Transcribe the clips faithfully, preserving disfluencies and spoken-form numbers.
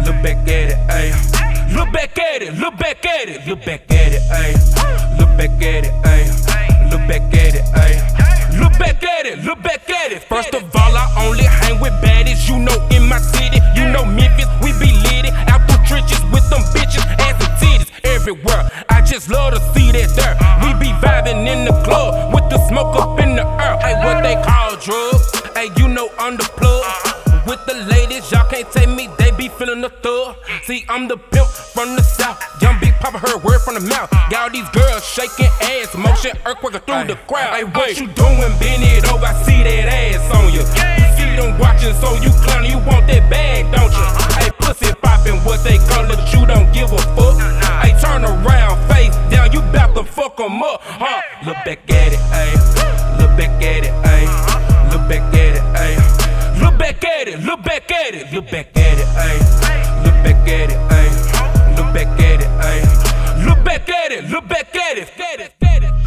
look back at it, ayy. Look back at it, look back at it, look back at it, ayy. Look back at it, ayy. Look back at it, ayy. Look back at it, look back at it. First of all, I only hang with baddies, you know, in my city. You know Memphis, we be litty. Out through trenches with them bitches, ass and titties everywhere. I just love to see that there. We be vibing in the club with the smoke up in the air. Hey, what they call drugs? Hey, you know I'm the plug. With the ladies, y'all can't take me, they be feeling the thug. See, I'm the pimp from the south. Young Big Papa heard word from the mouth. Got all these girls shaking ass, motion earthquake through the crowd. Hey, what you doing? Bend it over, I see that ass on you. You see them watching, so you clowning, you want that bag, don't you? Hey, pussy popping, what they call it, you don't give a fuck. Hey, turn around, face down, you bout to fuck them up, huh? Look back at it, ayy. Look back at it, ayy. Look back at it, ayy. Look back at it, look back at it, look back at it, ayy. Look back at it, ayy. Look back at it, ayy. Look back at it, look back at it, get it, get it.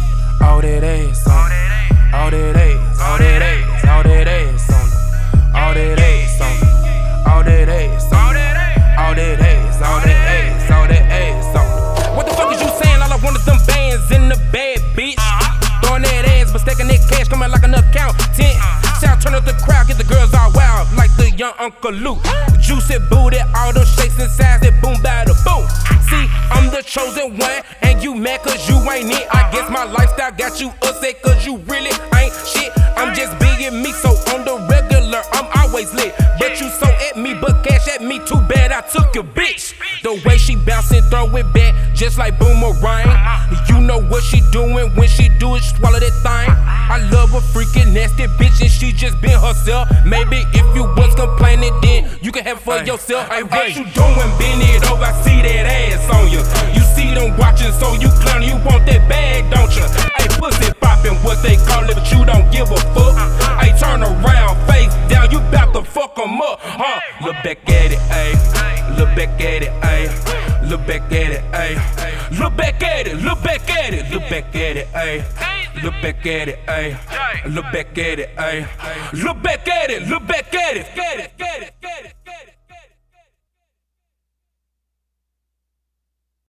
All that ass on it, all that ass, all that ass, all that ass on it, all that ass on it, all that ass on it, all that ass, all that ass, all that ass on it. What the fuck is you saying? All I want is them bands in the bad, bitch. Throwing that ass, but stacking that cash, coming like an accountant. Sound turn up the crowd, get the girls all wild, like the young Uncle Luke. Juicy booty, all those shakes and sides that boom, bada boom. See, I'm the chosen one, and you mad cause you ain't it. I guess my lifestyle got you upset cause you really ain't shit. I'm just being me, so on the regular, I'm always lit. But you so at me, but cash at me, too bad I took your bitch. The way she bouncing, throw it back, just like boomerang. You know what she doing, when she do it, she swallow that thing. I love a freaking nasty bitch, and she just been herself. Maybe if you was complaining, then you can have it for yourself. Hey, what you doing? Bend it over, I see that ass on you. You see them watching, so you clowning, you want that bag, don't you? Hey, pussy popping, what they call it, but you don't give a fuck. Hey, turn around, face down, you bout to fuck them up, huh? Look back at it, ayy. Look back at it, ayy. Look back at it, ayy. Look back at it, look back at it, look back at it, ayy. Look back at it, ayy. Look back at it, ayy. Look back at it, look back at it, get it, get it, get it.